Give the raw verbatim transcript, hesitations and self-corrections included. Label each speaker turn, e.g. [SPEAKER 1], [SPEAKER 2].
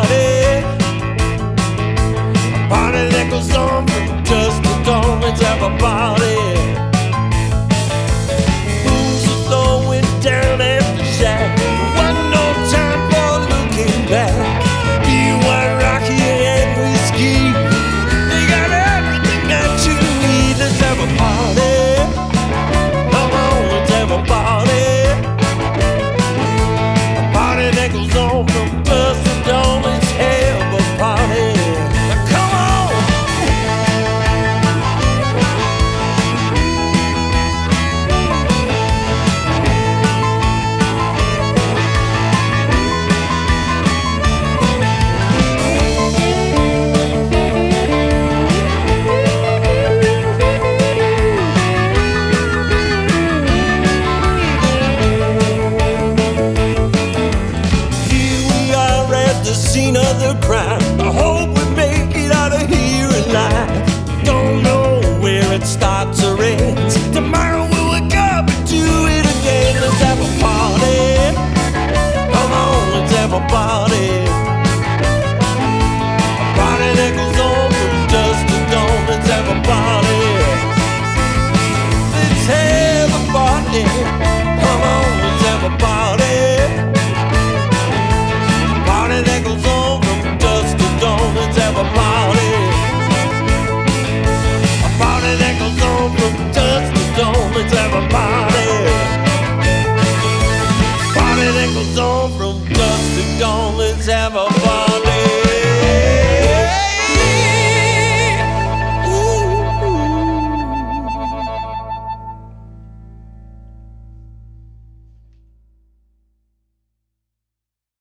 [SPEAKER 1] party. A party that goes on from dusk to dawn. Let's have a party. Booze are flowing down at the shack. One no time for looking back. Beer, wine, Rocky, and whiskey. They got everything that you need. Let's have a party. Come on, let's have a party. A party that goes on from dusk to dawn. Let's have a party. Come on. Scene of the crime. I hope we make it out of here alive. Don't know where it starts or ends. Tomorrow we'll wake up and do it again. Let's have a party. Come on, let's have a party. A party that goes on from dusk to dawn. Let's have a party. Let's have a party. Come on, let's have a party. Party that goes on from dusk to dawn. Let's have a party. A party that goes on from dusk to dawn. Let's have a party. Party that goes on from dusk to dawn. Let's have a